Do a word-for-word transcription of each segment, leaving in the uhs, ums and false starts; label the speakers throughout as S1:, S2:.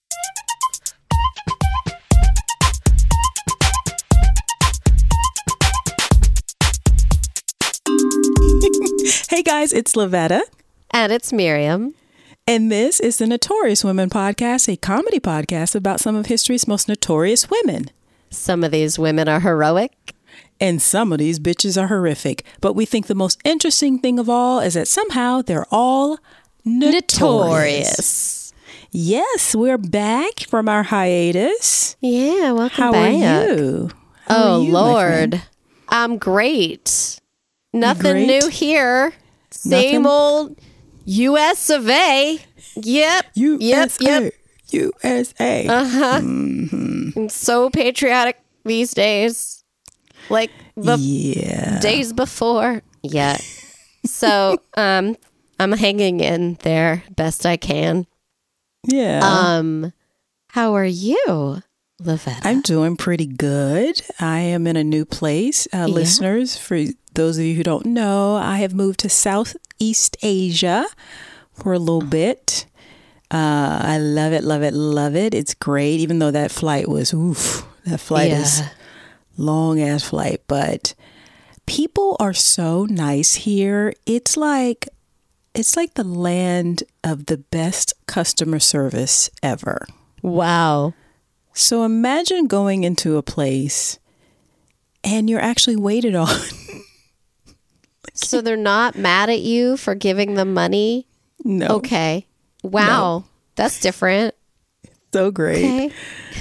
S1: Hey guys, it's Lavetta.
S2: And it's Miriam.
S1: And this is the Notorious Women Podcast, a comedy podcast about some of history's most notorious women.
S2: Some of these women are heroic.
S1: And some of these bitches are horrific. But we think the most interesting thing of all is that somehow they're all notorious. notorious. Yes, we're back from our hiatus.
S2: Yeah, welcome
S1: How
S2: back.
S1: How are you? How
S2: oh,
S1: are you,
S2: Lord. I'm great. Nothing
S1: great?
S2: new here. Same
S1: Nothing?
S2: old U S of A. Yep.
S1: U S A.
S2: Yep. Yep.
S1: U S A.
S2: Uh-huh.
S1: Mm-hmm.
S2: I'm so patriotic these days. Like the
S1: yeah.
S2: days before. Yeah. So um, I'm hanging in there best I can.
S1: Yeah.
S2: Um, how are you, Lavetta?
S1: I'm doing pretty good. I am in a new place. Uh,
S2: Yeah.
S1: Listeners, for those of you who don't know, I have moved to Southeast Asia for a little bit. Uh, I love it, love it, love it. It's great, even though that flight was, oof, that flight
S2: Yeah.
S1: is long ass flight. But people are so nice here. It's like, it's like the land of the best customer service ever.
S2: Wow.
S1: So imagine going into a place and you're actually waited on.
S2: So they're not mad at you for giving them money?
S1: No.
S2: Okay. Wow.
S1: No.
S2: That's different.
S1: So great.
S2: Okay.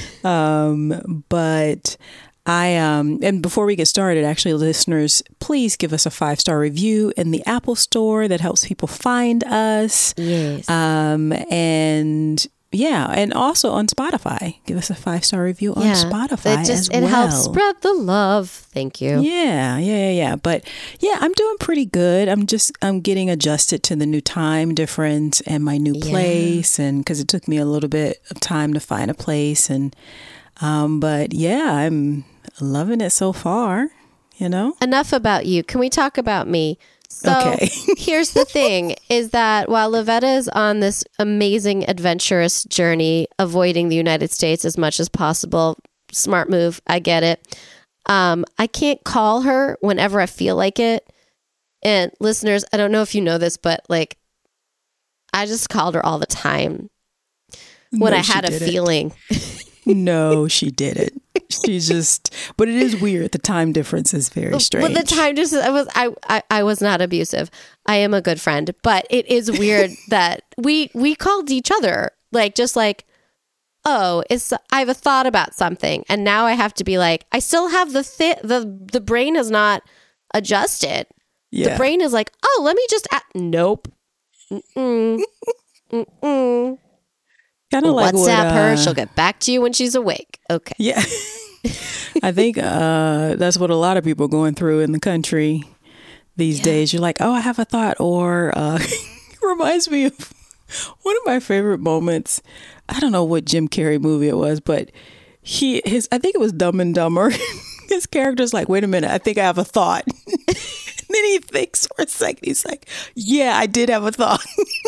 S1: Um, but I, um, and before we get started, actually, listeners, please give us a five-star review in the Apple Store. That helps people find us.
S2: Yes.
S1: Um, and yeah, and also on Spotify. Give us a five-star review on
S2: yeah.
S1: Spotify
S2: It just,
S1: as
S2: it
S1: well.
S2: helps spread the love. Thank you.
S1: Yeah, yeah, yeah, yeah. But yeah, I'm doing pretty good. I'm just, I'm getting adjusted to the new time difference and my new
S2: Yeah.
S1: place. And because it took me a little bit of time to find a place. And, um, but yeah, I'm loving it so far, you know?
S2: Enough about you. Can we talk about me? So
S1: Okay.
S2: here's the thing is that while Lavetta is on this amazing adventurous journey, avoiding the United States as much as possible, smart move, I get it. Um, I can't call her whenever I feel like it. And listeners, I don't know if you know this, but like, I just called her all the time when
S1: No,
S2: I
S1: she
S2: had a
S1: didn't.
S2: feeling.
S1: No, she didn't. She just, but it is weird. The time difference is very strange.
S2: But the time just I was I, I I was not abusive. I am a good friend, but it is weird that we we called each other like just like, oh, it's I have a thought about something, and now I have to be like, I still have the thi- the the brain is not adjusted.
S1: Yeah.
S2: The brain is like, oh, let me just a- nope. Mm-mm. Mm-mm.
S1: Kind of like what,
S2: WhatsApp her.
S1: uh,
S2: She'll get back to you when she's awake. Okay.
S1: Yeah. I think uh, that's what a lot of people are going through in the country these
S2: Yeah.
S1: days. You're like, oh, I have a thought. Or uh, it reminds me of one of my favorite moments. I don't know what Jim Carrey movie it was, but he, his, I think it was Dumb and Dumber. His character's like, wait a minute, I think I have a thought. And then he thinks for a second. He's like, yeah, I did have a thought.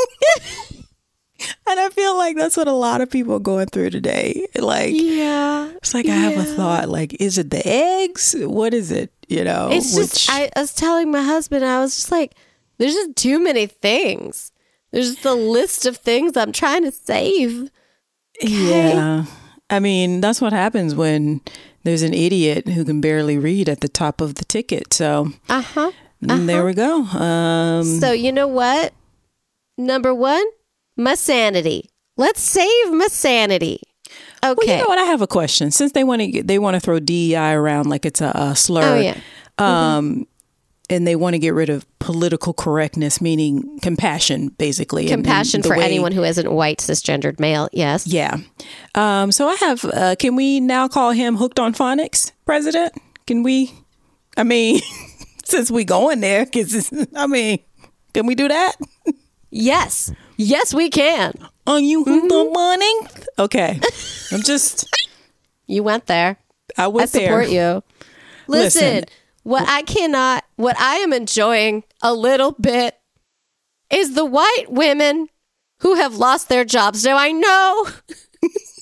S1: And I feel like that's what a lot of people are going through today. Like,
S2: Yeah.
S1: it's like I have a
S2: Yeah.
S1: thought. Like, is it the eggs? What is it? You know,
S2: It's just,
S1: Which-
S2: I, I was telling my husband, I was just like, there's just too many things. There's just a list of things I'm trying to save.
S1: yeah. I mean, that's what happens when there's an idiot who can barely read at the top of the ticket. So
S2: Uh huh.
S1: mm, there we go. Um,
S2: So, you know what? Number one, my sanity. Let's save my sanity. Okay.
S1: Well, you know what? I have a question. Since they want to, they want to throw D E I around like it's a, a slur.
S2: Oh, yeah.
S1: Um, and they want to get rid of political correctness, meaning compassion, basically. and- and
S2: Compassion
S1: the
S2: for
S1: way-
S2: anyone who isn't white, cisgendered male. Yes.
S1: Yeah. Um, so I have, uh, can we now call him Hooked on Phonics president? Can we, I mean, since we going there, cause I mean, can we do that?
S2: Yes. Yes, we can.
S1: Are you hooked on phonics? Okay. I'm just,
S2: You went there.
S1: I
S2: I
S1: went
S2: support
S1: there.
S2: you. Listen,
S1: Listen.
S2: what I cannot, what I am enjoying a little bit is the white women who have lost their jobs. Now I know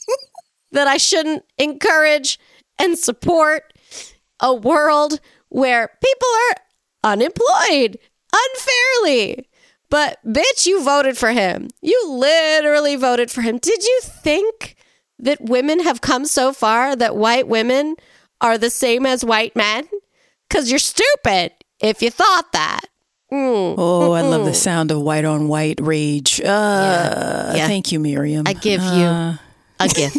S2: that I shouldn't encourage and support a world where people are unemployed unfairly. But bitch, you voted for him. You literally voted for him. Did you think that women have come so far that white women are the same as white men? Because you're stupid if you thought that. Mm.
S1: Oh, I love the sound of white on white rage. Uh, yeah. Yeah. Thank you, Miriam.
S2: I give
S1: uh,
S2: you a gift.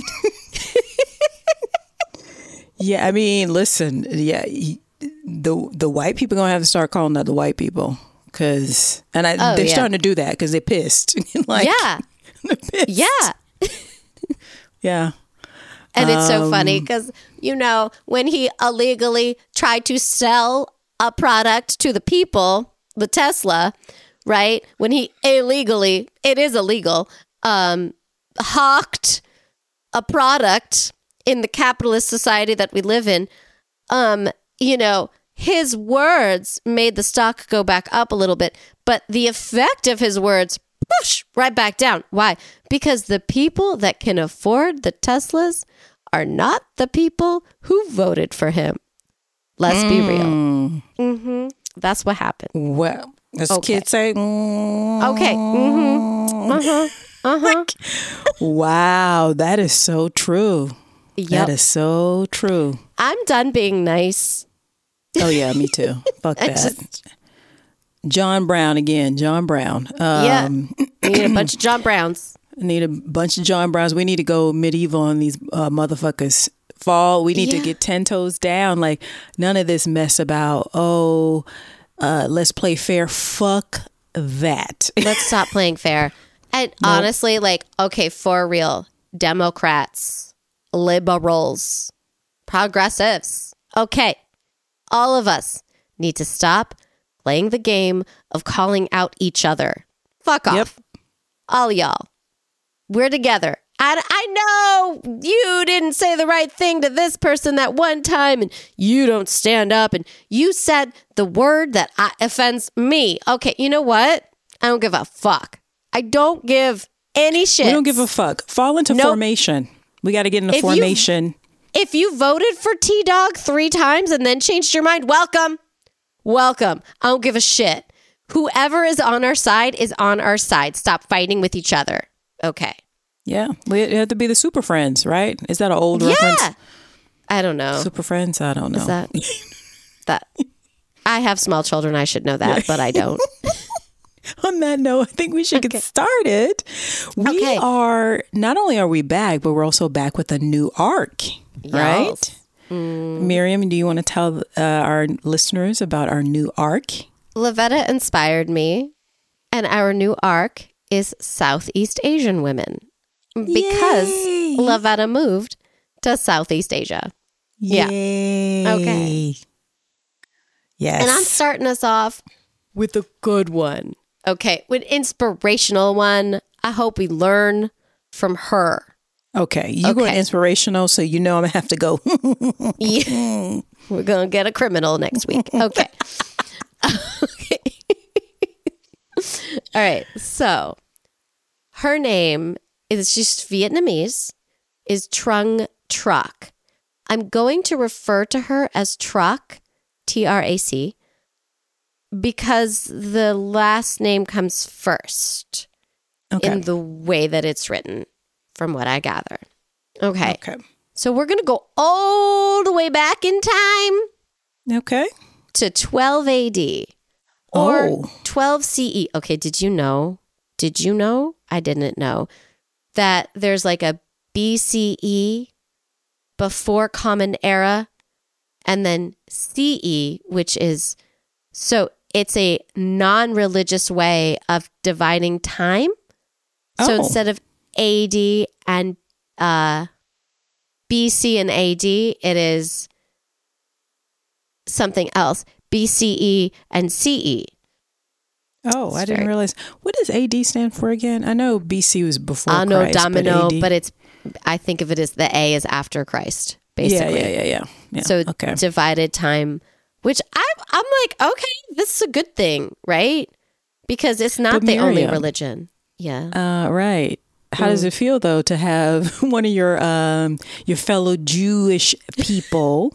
S1: Yeah, I mean, listen, yeah, the the white people are going to have to start calling other white people. Cause, and I,
S2: oh,
S1: they're
S2: yeah.
S1: starting to do that because they're pissed. like,
S2: yeah.
S1: they're pissed.
S2: Yeah.
S1: Yeah.
S2: And it's so
S1: Um,
S2: funny because, you know, when he illegally tried to sell a product to the people, the Tesla, right? When he illegally, it is illegal, um, hawked a product in the capitalist society that we live in, um, you know, his words made the stock go back up a little bit, but the effect of his words, whoosh, right back down. Why? Because the people that can afford the Teslas are not the people who voted for him. Let's mm. be real. Mm-hmm. That's what happened.
S1: Well, as
S2: okay.
S1: kids say, mm,
S2: okay. Mm-hmm. Uh-huh. Uh-huh.
S1: Wow, that is so true.
S2: Yep.
S1: That is so true.
S2: I'm done being nice.
S1: Oh, yeah, me too. Fuck that. Just, John Brown again. John Brown. Um,
S2: yeah. We need a bunch of John Browns.
S1: Need a bunch of John Browns. We need to go medieval on these uh, motherfuckers. Fall. We need yeah. to get ten toes down. Like, none of this mess about, oh, uh, let's play fair. Fuck that.
S2: Let's stop playing fair. And nope. honestly, like, okay, for real, Democrats, liberals, progressives, okay, all of us need to stop playing the game of calling out each other. Fuck off. Yep. All y'all. We're together. And I know you didn't say the right thing to this person that one time, and you don't stand up, and you said the word that I, offends me. Okay, you know what? I don't give a fuck. I don't give any shit.
S1: We don't give a fuck. Fall into nope. formation. We got to get into if formation.
S2: You, if you voted for T-Dog three times and then changed your mind, welcome. Welcome. I don't give a shit. Whoever is on our side is on our side. Stop fighting with each other. Okay.
S1: Yeah. We have to be the Super Friends, right? Is that an old
S2: yeah.
S1: reference?
S2: I don't know.
S1: Super Friends? I don't know.
S2: Is that, that I have small children. I should know that, but I don't.
S1: On that note, I think we should okay. get started. We
S2: okay.
S1: are, not only are we back, but we're also back with a new arc, yes. right? Mm. Miriam, do you want to tell uh, our listeners about our new arc?
S2: Lavetta inspired me, and our new arc is Southeast Asian women because Yay. Lavetta moved to Southeast Asia.
S1: Yay.
S2: Yeah. Okay.
S1: Yes.
S2: And I'm starting us off with a good one. Okay. With inspirational one. I hope we learn from her.
S1: Okay. You okay. go inspirational, so you know I'm going to have to go.
S2: Yeah. We're going to get a criminal next week. Okay. Okay. All right. So her name is just Vietnamese, is Trung Truc. I'm going to refer to her as Truc, T R A C, because the last name comes first okay. in the way that it's written, from what I gather. Okay.
S1: Okay.
S2: So we're going to go all the way back in time.
S1: Okay.
S2: To twelve A D or
S1: oh.
S2: twelve C E. Okay, did you know? Did you know? I didn't know that there's like a B C E before Common Era and then C E, which is, so it's a non-religious way of dividing time. Oh. So instead of A D and uh, B C and A D, it is something else. B C E and C E.
S1: Oh, it's I didn't very, realize. What does A D stand for again? I know B C was before
S2: I know
S1: Christ.
S2: Domino,
S1: but,
S2: but it's, I think of it as the A is after Christ, basically.
S1: Yeah, yeah, yeah, yeah. yeah.
S2: So
S1: okay.
S2: divided time, which I, I'm like, okay, this is a good thing, right? Because it's not
S1: but
S2: the
S1: Miriam,
S2: only religion. Yeah.
S1: Uh, right. How does it feel though to have one of your um, your fellow Jewish people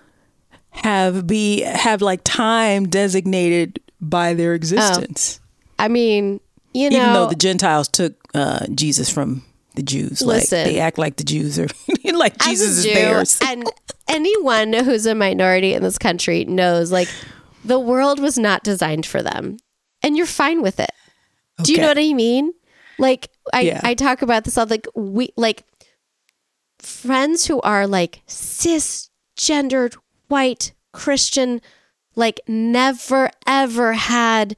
S1: have be have like time designated by their existence?
S2: Oh, I mean, you know,
S1: even though the Gentiles took uh, Jesus from the Jews,
S2: listen,
S1: like they act like the Jews are like Jesus
S2: Jew,
S1: is theirs.
S2: And anyone who's a minority in this country knows, like, the world was not designed for them, and you're fine with it. Okay. Do you know what I mean? Like, I, yeah. I talk about this all, like, we, like, friends who are, like, cisgendered, white, Christian, like, never, ever had,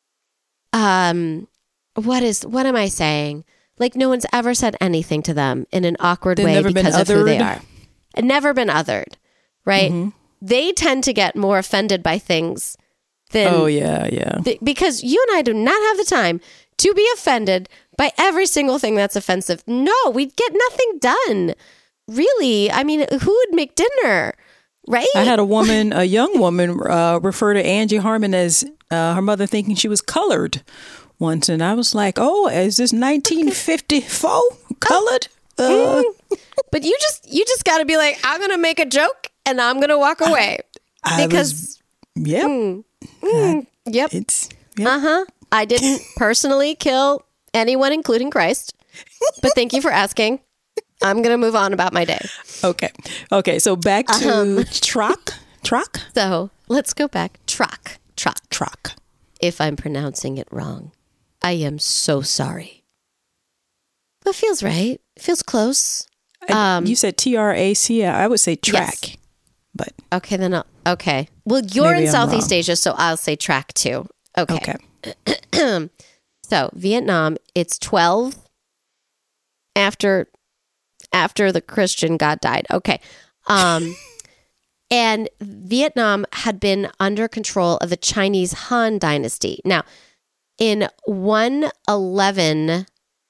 S2: um, what is, what am I saying? Like, no one's ever said anything to them in an awkward They've way because of who they are. And never been othered, right? Mm-hmm. They tend to get more offended by things than...
S1: Oh, yeah, yeah.
S2: Th- because you and I do not have the time to be offended by every single thing that's offensive. No, we'd get nothing done. Really? I mean, who would make dinner, right?
S1: I had a woman, a young woman, uh, refer to Angie Harmon as uh, her mother thinking she was colored once. And I was like, oh, is this nineteen fifty-four colored? Uh.
S2: But you just you just got to be like, I'm going to make a joke and I'm going to walk away.
S1: I, I
S2: because,
S1: was, yep.
S2: Mm, mm,
S1: I,
S2: yep.
S1: It's, yep.
S2: Uh-huh. I didn't personally kill anyone, including Christ. But thank you for asking. I'm going to move on about my day.
S1: Okay. Okay. So back to
S2: um,
S1: Trock. Trock?
S2: So let's go back. Trock. Trock.
S1: Trock.
S2: If I'm pronouncing it wrong, I am so sorry. But it feels right. It feels close.
S1: Um, you said T R A C. I would say track.
S2: Yes.
S1: But
S2: okay, then I'll, okay. Well, you're in I'm Southeast wrong. Asia, so I'll say track too. Okay. Okay. So Vietnam, it's twelve after after the Christian God died. Okay. Um, and Vietnam had been under control of the Chinese Han Dynasty. Now, in one eleven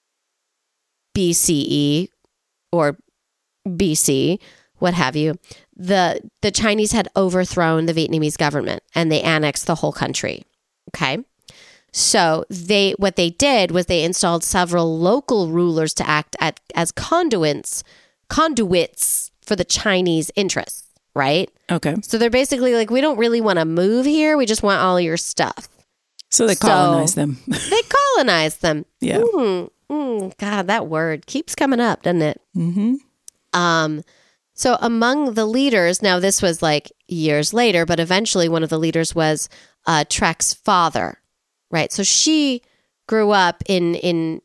S2: B C E or B C, what have you, the the Chinese had overthrown the Vietnamese government and they annexed the whole country. Okay. So they what they did was they installed several local rulers to act at, as conduits conduits for the Chinese interests, right?
S1: Okay.
S2: So they're basically like, we don't really want to move here. We just want all your stuff.
S1: So they colonized
S2: so
S1: them.
S2: They colonized them.
S1: Yeah.
S2: Mm, mm, God, that word keeps coming up, doesn't it?
S1: Mm-hmm.
S2: Um, so among the leaders, now this was like years later, but eventually one of the leaders was uh, Trek's father, right? So she grew up in in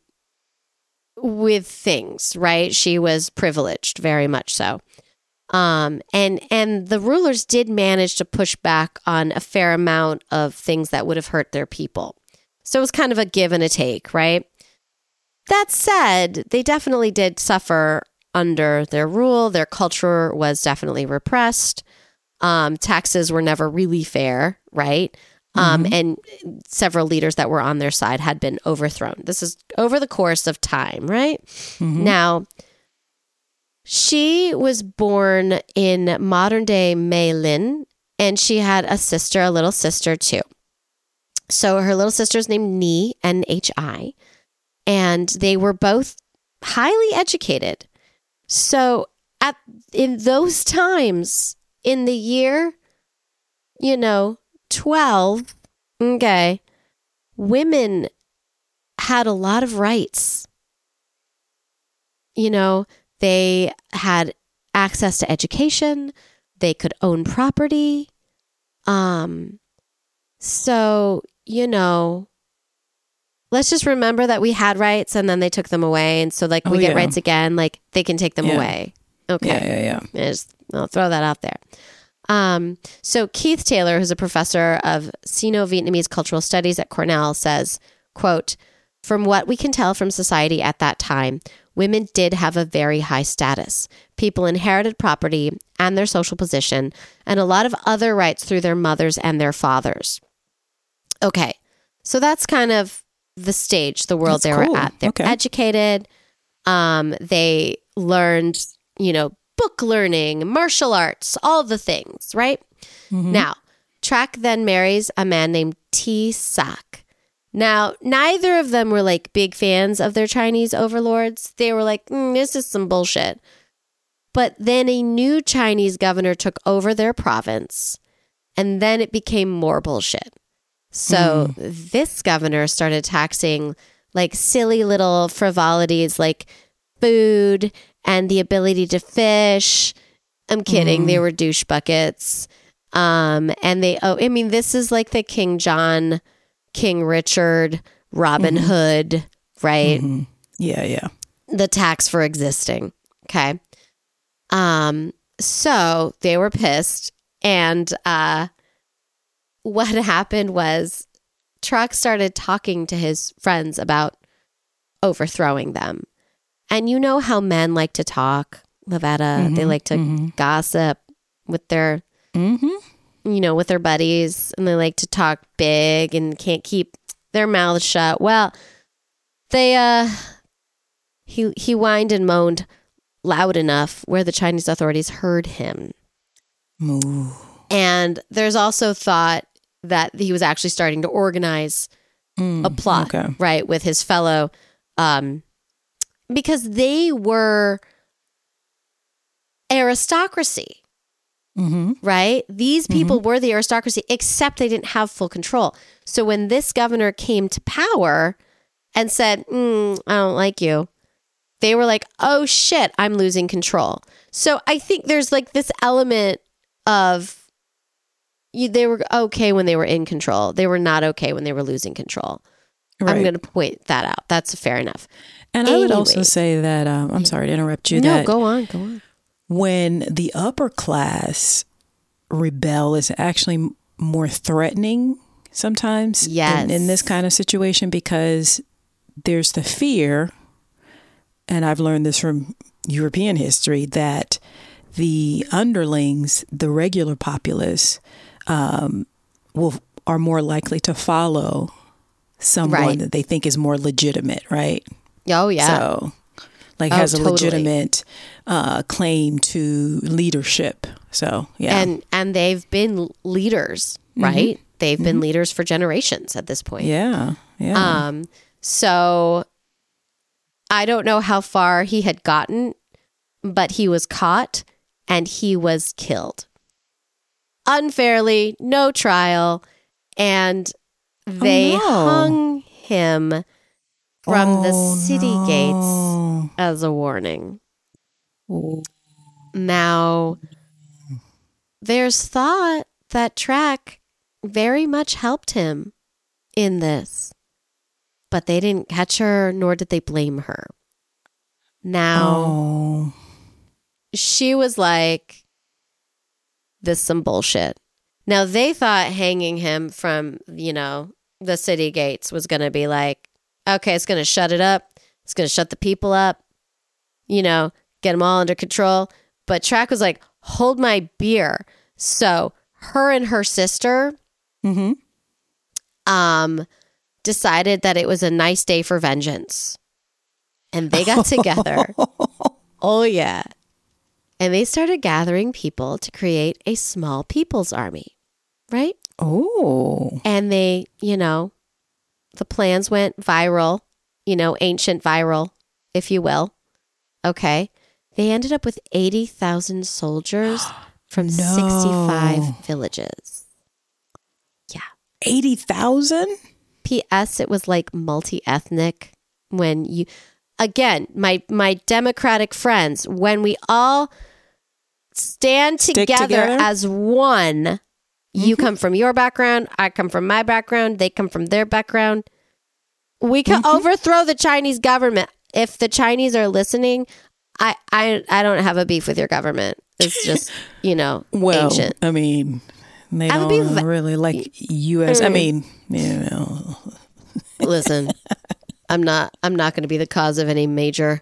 S2: with things, right? She was privileged, very much so. Um, and and the rulers did manage to push back on a fair amount of things that would have hurt their people. So it was kind of a give and a take, right? That said, they definitely did suffer under their rule. Their culture was definitely repressed. Um, taxes were never really fair, right? Um, mm-hmm. And several leaders that were on their side had been overthrown. This is over the course of time, right? Mm-hmm. Now, she was born in modern day Mê Linh, and she had a sister, a little sister too. So her little sister is named Nhi, N H I, and they were both highly educated. So at in those times, in the year, you know, twelve, okay, women had a lot of rights. You know, they had access to education. They could own property. Um, so, you know, let's just remember that we had rights and then they took them away. And so, like, we oh, get yeah. rights again, like, they can take them yeah. away. Okay.
S1: Yeah, yeah, yeah.
S2: Just, I'll throw that out there. Um, so Keith Taylor, who's a professor of Sino-Vietnamese cultural studies at Cornell, says, quote, "From what we can tell from society at that time, women did have a very high status. People inherited property and their social position and a lot of other rights through their mothers and their fathers." Okay, so that's kind of the stage, the world that's they cool. were at. They're okay. educated. Um, they learned, you know, book learning, martial arts, all the things, right? Mm-hmm. Now, Trak then marries a man named T. Sak. Now, neither of them were like big fans of their Chinese overlords. They were like, mm, this is some bullshit. But then a new Chinese governor took over their province, and then it became more bullshit. So mm. this governor started taxing like silly little frivolities like food and the ability to fish. I'm kidding. Mm. They were douche buckets. Um, and they, oh, I mean, this is like the King John, King Richard, Robin mm-hmm. Hood, right?
S1: Mm-hmm. Yeah, yeah.
S2: The tax for existing. Okay. Um, so they were pissed. And uh, what happened was Truck started talking to his friends about overthrowing them. And you know how men like to talk, Lavetta. Mm-hmm. They like to mm-hmm. gossip with their... Mm-hmm. you know, with their buddies, and they like to talk big and can't keep their mouths shut. Well, they, uh, he, he whined and moaned loud enough where the Chinese authorities heard him.
S1: Ooh.
S2: And there's also thought that he was actually starting to organize mm, a plot, okay. right, with his fellow, um, because they were aristocracy. Mm-hmm. Right? These people mm-hmm. were the aristocracy, except they didn't have full control. So when this governor came to power and said, mm, I don't like you, they were like, oh shit, I'm losing control. So I think there's like this element of you, they were okay when they were in control. They were not okay when they were losing control. Right. I'm going to point that out. That's fair enough.
S1: And anyway. I would also say that, um, I'm sorry to interrupt you.
S2: No,
S1: that
S2: go on, go on.
S1: When the upper class rebel is actually more threatening sometimes
S2: yes.
S1: in, in this kind of situation, because there's the fear, and I've learned this from European history, that the underlings, the regular populace, um, will are more likely to follow someone right. that they think is more legitimate, right?
S2: Oh, yeah.
S1: So... like
S2: oh,
S1: has a
S2: totally.
S1: legitimate uh, claim to leadership. So, yeah.
S2: And and they've been leaders, right? Mm-hmm. They've mm-hmm. been leaders for generations at this point.
S1: Yeah. Yeah.
S2: Um, so I don't know how far he had gotten, but he was caught and he was killed. Unfairly, no trial. And they
S1: oh, no.
S2: hung him from
S1: oh,
S2: the city
S1: no.
S2: gates as a warning.
S1: Oh.
S2: Now, there's thought that Track very much helped him in this, but they didn't catch her, nor did they blame her. Now,
S1: oh.
S2: she was like, this is some bullshit. Now, they thought hanging him from, you know, the city gates was going to be like, okay, it's going to shut it up. It's going to shut the people up, you know, get them all under control. But Track was like, hold my beer. So her and her sister
S1: mm-hmm.
S2: um, decided that it was a nice day for vengeance. And they got together. Oh, yeah. And they started gathering people to create a small people's army, right?
S1: Oh.
S2: And they, you know, the plans went viral, you know, ancient viral, if you will. Okay. They ended up with eighty thousand soldiers from
S1: no.
S2: sixty-five villages. Yeah.
S1: eighty thousand?
S2: P S It was like multi-ethnic when you, again, my, my Democratic friends, when we all stand together,
S1: together
S2: as one. You mm-hmm. come from your background. I come from my background. They come from their background. We can mm-hmm. overthrow the Chinese government. If the Chinese are listening, I, I, I don't have a beef with your government. It's just, you know,
S1: well,
S2: ancient.
S1: I mean, they
S2: I
S1: don't
S2: be,
S1: really like U S. Mm. I mean, you know.
S2: Listen, I'm not. I'm not going to be the cause of any major,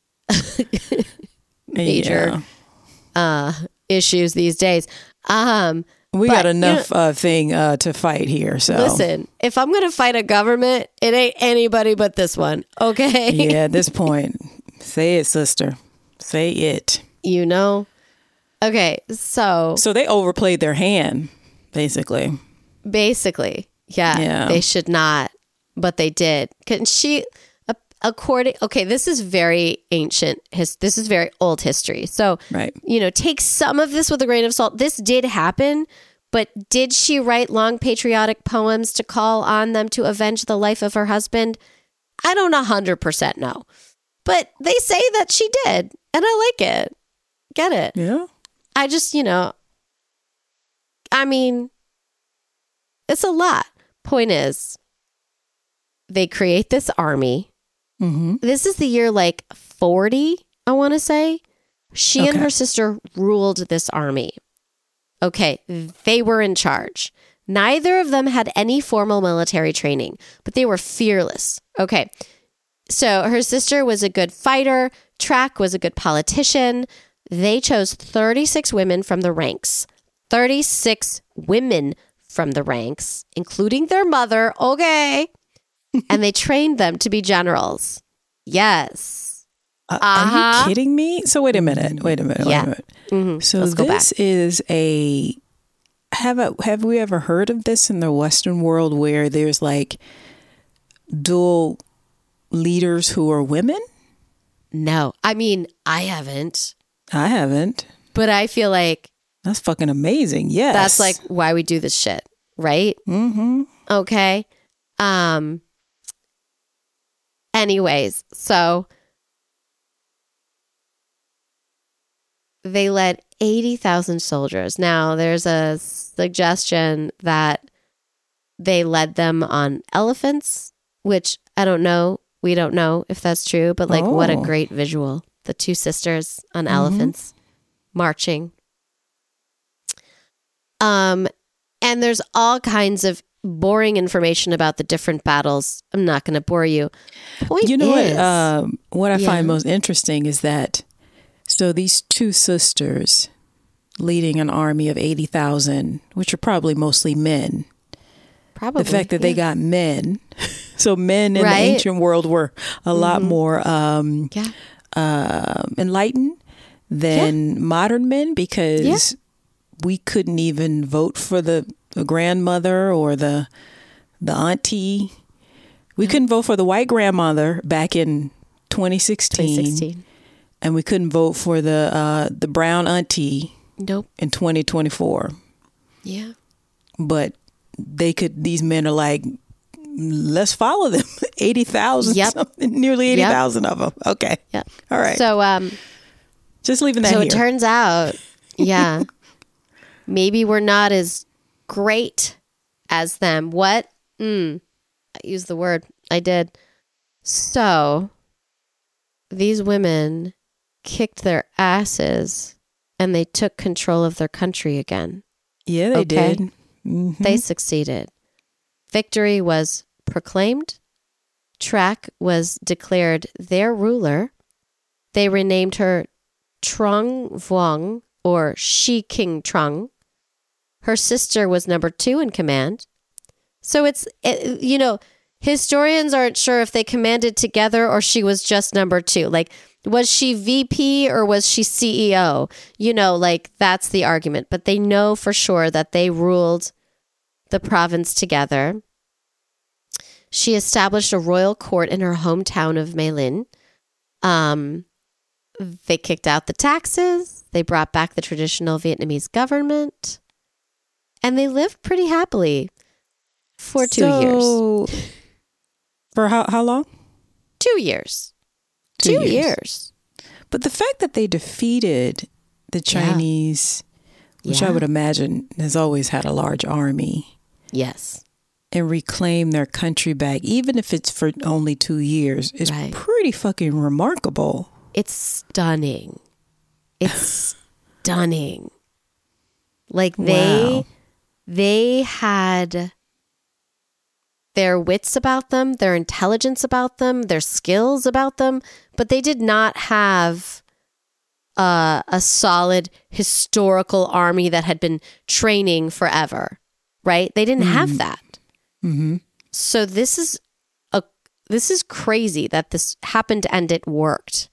S2: major yeah. uh, issues these days. Um.
S1: We
S2: but,
S1: got enough
S2: you know,
S1: uh, thing uh, to fight here. So
S2: listen, if I'm going to fight a government, it ain't anybody but this one. Okay.
S1: Yeah, at this point, say it, sister. Say it.
S2: You know? Okay, so.
S1: So they overplayed their hand, basically.
S2: Basically. Yeah. yeah. They should not. but they did. Can she, according, okay, this is very ancient. His, this is very old history. So,
S1: right.
S2: you know, take some of this with a grain of salt. This did happen, but did she write long patriotic poems to call on them to avenge the life of her husband? I don't one hundred percent know. But they say that she did, and I like it. Get it?
S1: Yeah.
S2: I just, you know, I mean, it's a lot. Point is, they create this army.
S1: Mm-hmm.
S2: This is the year like forty, I want to say. She
S1: okay.
S2: and her sister ruled this army. Okay, they were in charge. Neither of them had any formal military training, but they were fearless. Okay, so her sister was a good fighter. Track was a good politician. They chose thirty-six women from the ranks. thirty-six women from the ranks, including their mother. Okay. And they trained them to be generals. Yes.
S1: Uh,
S2: uh-huh.
S1: Are you kidding me? So wait a minute. Wait a minute.
S2: Yeah.
S1: Wait a minute.
S2: Mm-hmm.
S1: So
S2: Let's go
S1: this
S2: back.
S1: is a have a, have we ever heard of this in the Western world where there's like dual leaders who are women?
S2: No. I mean, I haven't.
S1: I haven't.
S2: But I feel like
S1: That's fucking amazing. Yes.
S2: that's like why we do this shit, right?
S1: Mm-hmm.
S2: Okay. Um. Anyways, so they led eighty thousand soldiers. Now, there's a suggestion that they led them on elephants, which I don't know. We don't know if that's true, but like, oh. what a great visual. The two sisters on mm-hmm. elephants marching. Um, and there's all kinds of boring information about the different battles. I'm not going to bore you. Point
S1: you know
S2: is,
S1: what? Um, what I
S2: yeah.
S1: find most interesting is that so these two sisters leading an army of eighty thousand, which are probably mostly men.
S2: Probably
S1: the fact that
S2: yeah.
S1: they got men. So men in
S2: right?
S1: the ancient world were a mm-hmm. lot more um,
S2: yeah.
S1: uh, enlightened than yeah. modern men because.
S2: Yeah.
S1: We couldn't even vote for the, the grandmother or the the auntie. We yeah. couldn't vote for the white grandmother back in twenty sixteen,
S2: twenty sixteen.
S1: And we couldn't vote for the uh, the brown auntie.
S2: Nope.
S1: In twenty twenty-four.
S2: Yeah.
S1: But they could. These men are like, let's follow them. eighty thousand.
S2: Yep.
S1: Something, nearly eighty thousand
S2: yep.
S1: of them. Okay.
S2: Yep.
S1: All right.
S2: So um,
S1: just leaving that
S2: so
S1: here.
S2: it turns out, yeah. Maybe we're not as great as them. What? Mm, I used the word. I did. So these women kicked their asses and they took control of their country again.
S1: Yeah, they
S2: okay?
S1: did. Mm-hmm.
S2: They succeeded. Victory was proclaimed. Track was declared their ruler. They renamed her Trong Vuong or Shi King Trong. Her sister was number two in command. So it's, it, you know, historians aren't sure if they commanded together or she was just number two. Like, was she V P or was she C E O? You know, like that's the argument. But they know for sure that they ruled the province together. She established a royal court in her hometown of Mê Linh. Um, they kicked out the taxes. They brought back the traditional Vietnamese government. And they lived pretty happily for two
S1: so,
S2: years.
S1: For how, how long?
S2: Two years.
S1: Two,
S2: two
S1: years.
S2: years.
S1: But the fact that they defeated the Chinese, yeah. which
S2: yeah.
S1: I would imagine has always had a large army.
S2: Yes.
S1: And reclaim their country back, even if it's for only two years, is right. pretty fucking remarkable.
S2: It's stunning. It's stunning. Like they... Wow. They had their wits about them, their intelligence about them, their skills about them, but they did not have uh, a solid historical army that had been training forever, right? They didn't mm-hmm. have that.
S1: Mm-hmm.
S2: So this is a this is crazy that this happened and it worked.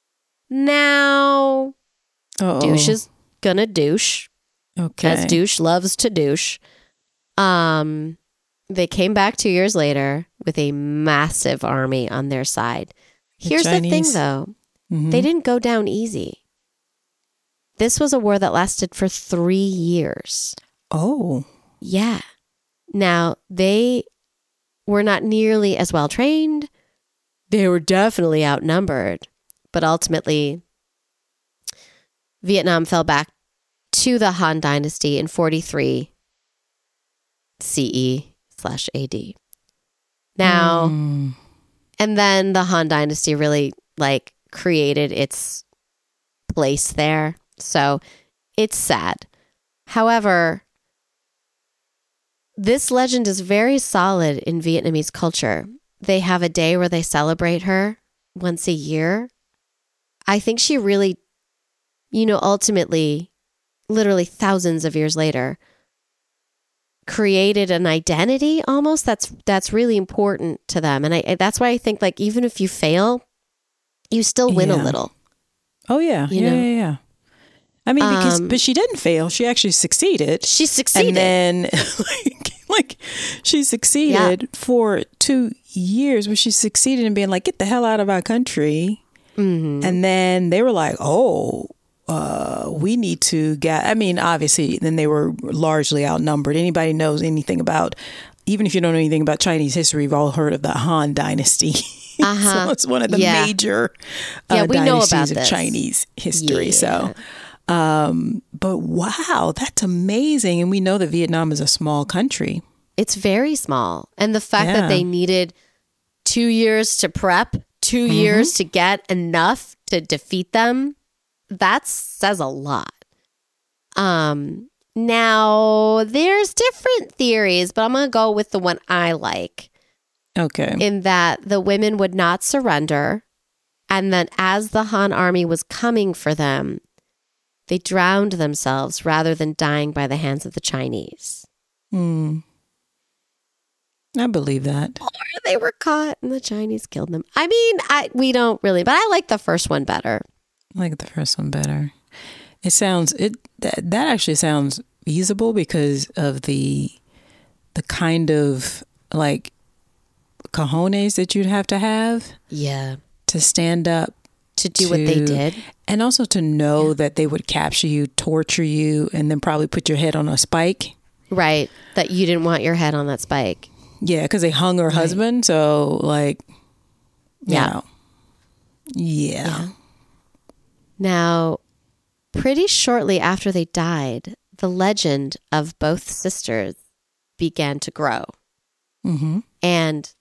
S2: Now, Uh-oh. douche is gonna douche.
S1: Okay.
S2: As douche loves to douche. Um, they came back two years later, with a massive army on their side.
S1: The
S2: Here's the thing,
S1: Chinese.
S2: though.
S1: Mhm.
S2: They didn't go down easy. This was a war that lasted for three years.
S1: Oh.
S2: Yeah. Now, they were not nearly as well trained. They were definitely outnumbered. But ultimately, Vietnam fell back to the Han Dynasty in forty-three C E slash A D. Now,
S1: Mm.
S2: and then the Han Dynasty really like created its place there. So it's sad. However, this legend is very solid in Vietnamese culture. They have a day where they celebrate her once a year. I think she really, you know, ultimately, literally thousands of years later, created an identity almost that's that's really important to them. And I that's why I think like even if you fail, you still win
S1: Yeah.
S2: a little.
S1: Oh yeah.
S2: You
S1: yeah,
S2: know?
S1: yeah, yeah. I mean, because
S2: Um,
S1: but she didn't fail. She actually succeeded.
S2: She succeeded.
S1: And then, like, like she succeeded for two years, where she succeeded in being like, "Get the hell out of our country."
S2: Mhm.
S1: And then they were like, "Oh, uh, we need to get." I mean, obviously, then they were largely outnumbered. Anybody knows anything about, even if you don't know anything about Chinese history, you've all heard of the Han Dynasty.
S2: Uh-huh.
S1: So it's one of the
S2: Yeah.
S1: major uh,
S2: Yeah, we know
S1: dynasties
S2: about
S1: of
S2: this.
S1: Chinese history.
S2: Yeah.
S1: So. Um, but wow, that's amazing. And we know that Vietnam is a small country.
S2: It's very small. And the fact
S1: Yeah.
S2: that they needed two years to prep, 2
S1: Mm-hmm.
S2: years to get enough to defeat them, that says a lot. Um, now, there's different theories, but I'm going to go with the one I like,
S1: Okay.
S2: in that the women would not surrender. And then as the Han army was coming for them, they drowned themselves rather than dying by the hands of the Chinese.
S1: Hmm. I believe that.
S2: Or they were caught and the Chinese killed them. I mean, I we don't really, but I like the first one better.
S1: I like the first one better. It sounds it that, that actually sounds feasible because of the the kind of like cojones that you'd have to have
S2: Yeah.
S1: to stand up
S2: To do what they
S1: to-
S2: did.
S1: and also to know that they would capture you, torture you, and then probably put your head on a spike.
S2: Right. That you didn't want your head on that spike.
S1: Yeah, because they hung her husband. So, like, you
S2: Yeah.
S1: know. Yeah.
S2: Now, pretty shortly after they died, the legend of both sisters began to grow.
S1: Mm-hmm.
S2: And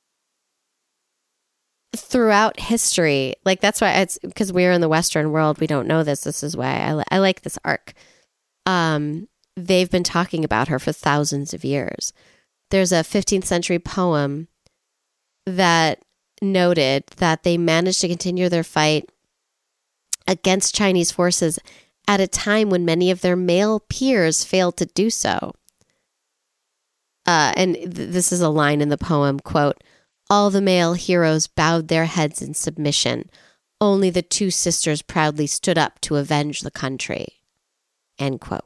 S2: throughout history, like that's why it's because we're in the Western world, we don't know this. This is why I, li- I like this arc. Um, they've been talking about her for thousands of years. There's a fifteenth century poem that noted that they managed to continue their fight against Chinese forces at a time when many of their male peers failed to do so. Uh, and th- this is a line in the poem, quote, "All the male heroes bowed their heads in submission. Only the two sisters proudly stood up to avenge the country." End quote.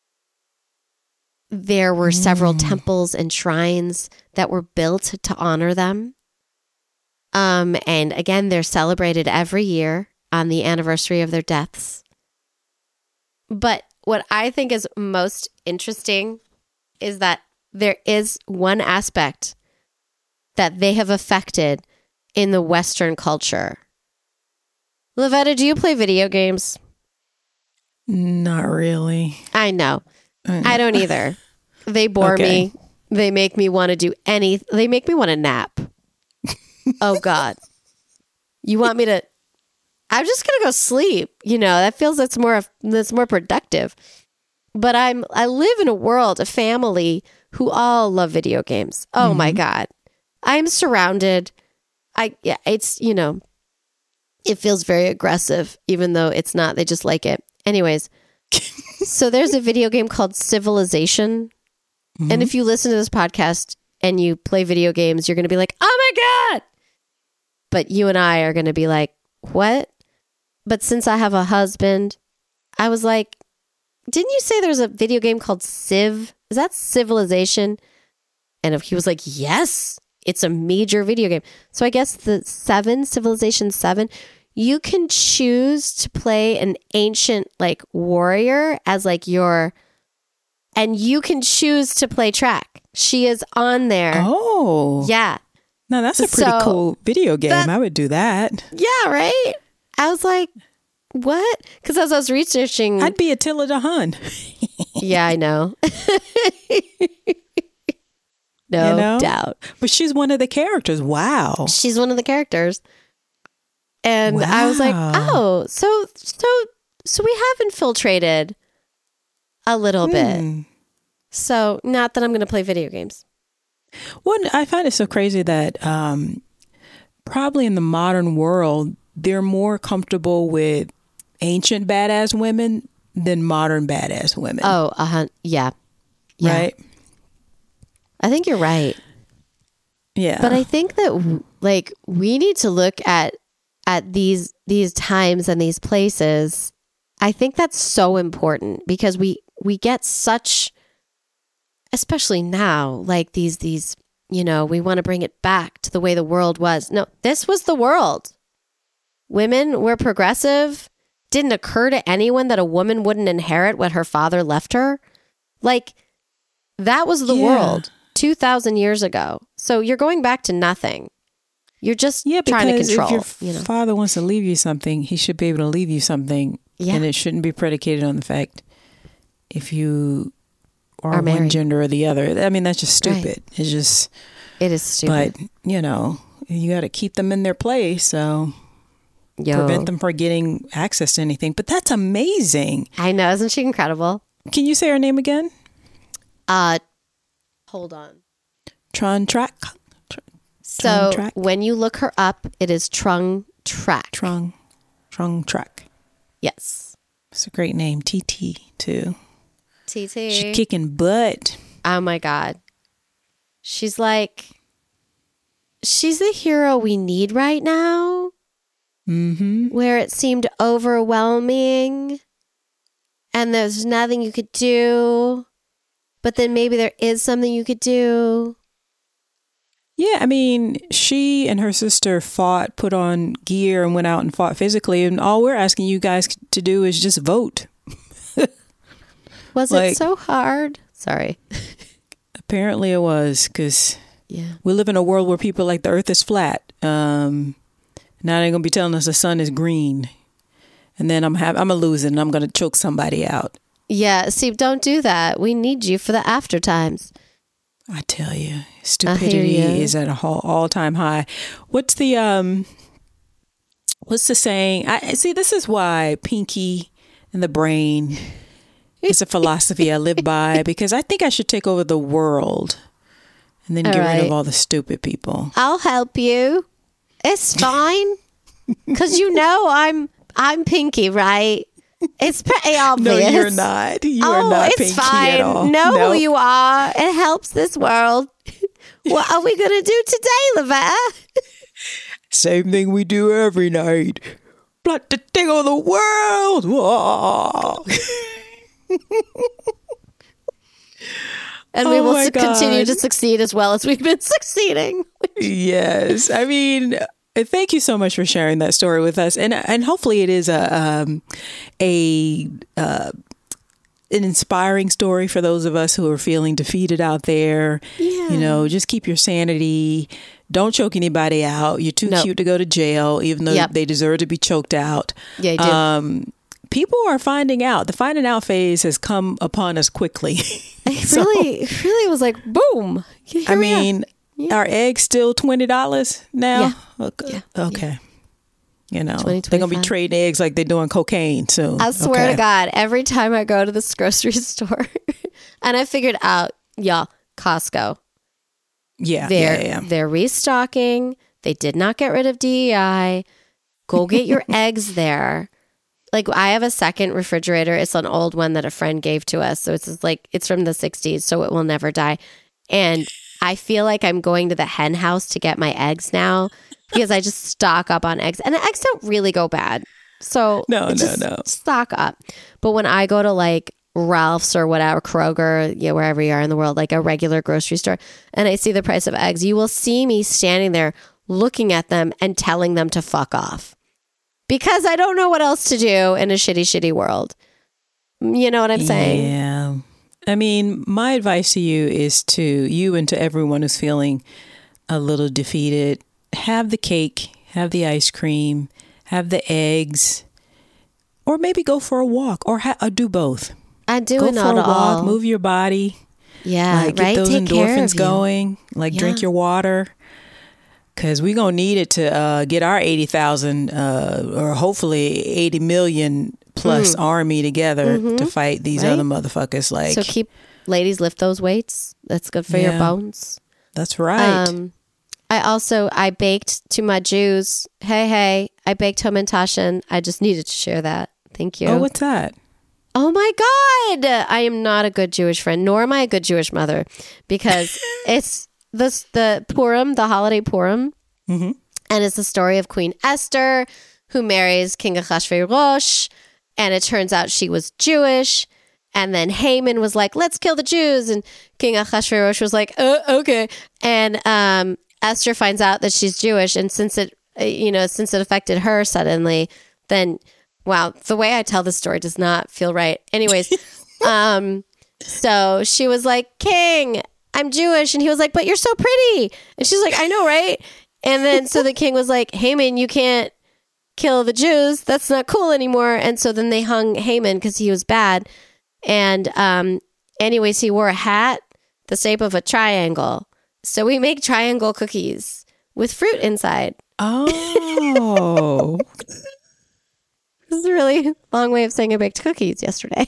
S2: There were several temples and shrines that were built to honor them. Um, and again, they're celebrated every year on the anniversary of their deaths. But what I think is most interesting is that there is one aspect that they have affected in the Western culture. Lavetta, do you play video games?
S1: Not really.
S2: I know. I don't either. They bore
S1: Okay.
S2: me. They make me want to do any. They make me want to nap. Oh God. You want me to? I'm just gonna go sleep. You know that feels that's more that's more productive. But I'm I live in a world, a family who all love video games. Oh my God, I'm surrounded. I yeah, it's you know, it feels very aggressive, even though it's not. They just like it. Anyways, so there's a video game called Civilization. And if you listen to this podcast and you play video games, you're going to be like, oh my God. But you and I are going to be like, what? But since I have a husband, I was like, didn't you say there's a video game called Civ? Is that Civilization? And he was like, yes, it's a major video game. So I guess the seven, Civilization seven, you can choose to play an ancient like warrior as like your, and you can choose to play track. She is on there.
S1: Oh.
S2: Yeah.
S1: No, that's a pretty
S2: So,
S1: cool video game.
S2: that-
S1: I would do that.
S2: Yeah, right? I was like, what? Because as I was researching.
S1: I'd be Attila the Hun.
S2: Yeah, I know. No
S1: You know?
S2: doubt.
S1: But she's one of the characters. Wow.
S2: She's one of the characters. And I was like,
S1: Wow.
S2: oh, so so so we have infiltrated a little bit.
S1: Hmm.
S2: So not that I'm going to play video games.
S1: Well, I find it so crazy that um, probably in the modern world, they're more comfortable with ancient badass women than modern badass women.
S2: Oh, uh huh. Yeah. Yeah.
S1: Right?
S2: I think you're right.
S1: Yeah.
S2: But I think that like we need to look at at these these times and these places. I think that's so important because we we get such, especially now, like these these you know, we want to bring it back to the way the world was. No, this was the world. Women were progressive. Didn't occur to anyone that a woman wouldn't inherit what her father left her. Like that was the
S1: Yeah.
S2: world two thousand years ago. So you're going back to nothing. You're just
S1: yeah,
S2: trying to
S1: because
S2: control.
S1: if your
S2: you know?
S1: father wants to leave you something, he should be able to leave you something.
S2: Yeah.
S1: And it shouldn't be predicated on the fact if you are,
S2: Are
S1: one
S2: married.
S1: gender or the other. I mean, that's just
S2: Right.
S1: stupid. It's just,
S2: It is stupid.
S1: but, you know, you got to keep them in their place. So
S2: Yo.
S1: prevent them from getting access to anything. But that's amazing.
S2: I know. Isn't she incredible?
S1: Can you say her name again?
S2: Uh, hold on.
S1: Tron Track?
S2: So
S1: Track?
S2: when you look her up, it is Trung Track.
S1: Tron, Tron Track.
S2: Yes.
S1: It's a great name. T T, too.
S2: T T.
S1: She's kicking butt.
S2: Oh my God. She's like, she's the hero we need right now.
S1: Mm-hmm.
S2: Where it seemed overwhelming and there's nothing you could do, but then maybe there is something you could do.
S1: Yeah, I mean, she and her sister fought, put on gear, and went out and fought physically. And all we're asking you guys to do is just vote.
S2: Was
S1: Like-
S2: it so hard? Sorry.
S1: Apparently it was, because
S2: Yeah.
S1: we live in a world where people are like the earth is flat. Um, now they're going to be telling us the sun is green. And then I'm, ha- I'm going to lose it and I'm going to choke somebody out.
S2: Yeah. See, don't do that. We need you for the after times.
S1: I tell you,
S2: I
S1: stupidity
S2: hear ya.
S1: is at a whole, all-time high. What's the um? What's the saying? I see. This is why Pinky and the Brain is a philosophy I live by, because I think I should take over the world and then
S2: All
S1: get rid
S2: right.
S1: of all the stupid people.
S2: I'll help you. It's fine. Cause you know I'm I'm Pinky, right? It's pretty obvious.
S1: No, you're not. You
S2: oh,
S1: are not
S2: it's
S1: Pinky
S2: fine.
S1: at all.
S2: Know
S1: No.
S2: who you are. It helps this world. What are we gonna do today, Lavette?
S1: Same thing we do every night. Plot to take over the world. Whoa.
S2: And we
S1: Oh
S2: will
S1: my
S2: su- continue
S1: God.
S2: to succeed as well as we've been succeeding.
S1: Yes, I mean, thank you so much for sharing that story with us, and and hopefully it is a um, a uh, an inspiring story for those of us who are feeling defeated out there.
S2: Yeah.
S1: You know, just keep your sanity. Don't choke anybody out. You're too
S2: Nope.
S1: cute to go to jail, even though
S2: Yep.
S1: they deserve to be choked out.
S2: Yeah, you do.
S1: Um, people are finding out. The finding out phase has come upon us quickly.
S2: It really, it really was like boom. Here
S1: I
S2: we are.
S1: mean,
S2: Yeah.
S1: are eggs still twenty dollars now?
S2: Yeah.
S1: Okay.
S2: Yeah.
S1: okay. You know,
S2: twenty,
S1: they're gonna be
S2: twenty-five.
S1: trading eggs like they're doing cocaine soon.
S2: I swear
S1: Okay.
S2: to God, every time I go to this grocery store, and I figured out, y'all, Costco,
S1: Yeah,
S2: they're
S1: yeah, yeah.
S2: they're restocking. They did not get rid of D E I. Go get your eggs there. Like I have a second refrigerator. It's an old one that a friend gave to us. So it's just like it's from the sixties, so it will never die. And I feel like I'm going to the hen house to get my eggs now because I just stock up on eggs. And the eggs don't really go bad. So
S1: No, no,
S2: just
S1: no.
S2: stock up. But when I go to like Ralph's or whatever, Kroger, yeah, wherever you are in the world, like a regular grocery store, and I see the price of eggs, you will see me standing there looking at them and telling them to fuck off. Because I don't know what else to do in a shitty, shitty world. You know what I'm saying?
S1: Yeah. I mean, my advice to you is to you and to everyone who's feeling a little defeated, have the cake, have the ice cream, have the eggs, or maybe go for a walk or, ha- or do both.
S2: I do
S1: Go
S2: it
S1: for
S2: all
S1: a walk,
S2: all.
S1: move your body.
S2: Yeah,
S1: like, get
S2: right?
S1: those
S2: Take care
S1: endorphins
S2: of
S1: going. Like,
S2: Yeah.
S1: drink your water. Because we're going to need it to uh, get our eighty thousand uh, or hopefully eighty million plus mm. army together mm-hmm. to fight these right? other motherfuckers. Like,
S2: so keep, ladies, lift those weights. That's good for yeah, your bones.
S1: That's right. Um,
S2: I also, I baked to my Jews. Hey, hey, I baked Hamantaschen. I just needed to share that. Thank you.
S1: Oh, what's that?
S2: Oh my God. I am not a good Jewish friend, nor am I a good Jewish mother, because it's this, the Purim, the holiday Purim. Mm-hmm. And it's the story of Queen Esther, who marries King Achashverosh. And it turns out she was Jewish. And then Haman was like, let's kill the Jews. And King Achashverosh was like, oh, okay. And um, Esther finds out that she's Jewish. And since it, you know, since it affected her suddenly, then wow, the way I tell this story does not feel right. Anyways, um, so she was like, King, I'm Jewish. And he was like, but you're so pretty. And she's like, I know, right? And then so the king was like, Haman, you can't kill the Jews. That's not cool anymore. And so then they hung Haman because he was bad. And um, anyways, he wore a hat the shape of a triangle. So we make triangle cookies with fruit inside.
S1: Oh.
S2: This is a really long way of saying I baked cookies yesterday.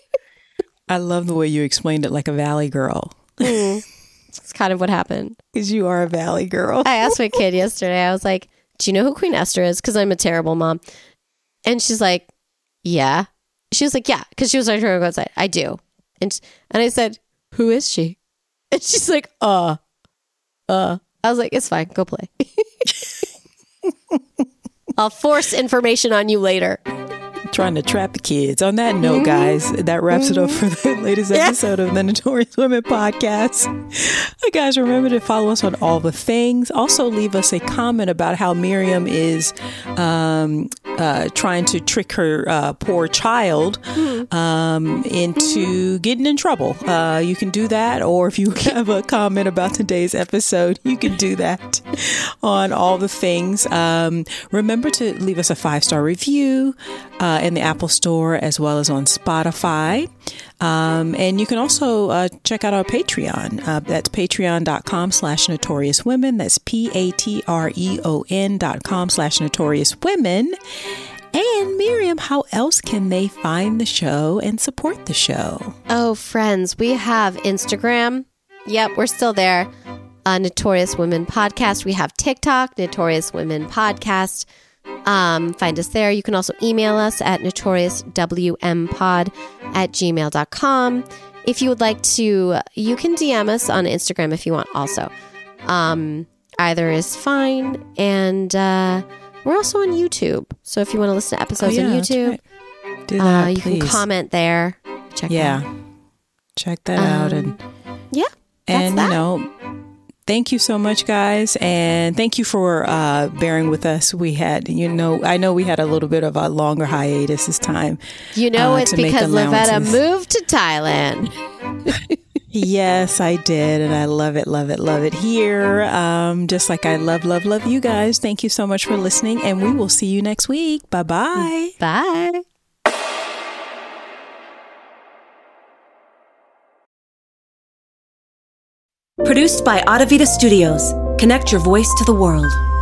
S1: I love the way you explained it like a Valley girl.
S2: Mm, it's kind of what happened.
S1: Because you are a Valley girl.
S2: I asked my kid yesterday, I was like, do you know who Queen Esther is? Because I'm a terrible mom. And she's like, yeah. She was like, yeah. Because she was trying to go outside. I do. And, and I said, who is she? And she's like, uh, uh. I was like, it's fine. Go play. I'll force information on you later.
S1: Trying to trap the kids. On that note, mm-hmm. guys, that wraps mm-hmm. it up for the latest episode yeah. of the Notorious Women podcast. Guys, remember to follow us on all the things. Also, leave us a comment about how Miriam is um, uh, trying to trick her uh, poor child um, into getting in trouble. Uh, you can do that. Or if you have a comment about today's episode, you can do that on all the things. Um, remember to leave us a five-star review uh, in the Apple Store as well as on Spotify. Um, and you can also uh, check out our Patreon. Uh, that's patreon.com slash notorious women. That's P-A-T-R-E-O-N dot com slash notorious women. And Miriam, how else can they find the show and support the show?
S2: Oh, friends, we have Instagram. Yep, we're still there. Uh, Notorious Women Podcast. We have TikTok, Notorious Women Podcast. Um, find us there. You can also email us at notoriouswmpod at gmail dot com. If you would like to, you can D M us on Instagram if you want also. Um, either is fine. And uh, we're also on YouTube. So if you want to listen to episodes oh, yeah, on YouTube,
S1: right. Do that,
S2: uh, you
S1: please.
S2: can comment there. Check
S1: yeah.
S2: that out.
S1: Check that
S2: um,
S1: out. And
S2: yeah.
S1: And,
S2: that.
S1: you know, thank you so much, guys. And thank you for uh, bearing with us. We had, you know, I know we had a little bit of a longer hiatus this time.
S2: You know, uh, it's because Lavetta moved to Thailand.
S1: Yes, I did. And I love it, love it, love it here. Um, just like I love, love, love you guys. Thank you so much for listening. And we will see you next week. Bye-bye.
S2: Bye.
S3: Produced by Adavita Studios. Connect your voice to the world.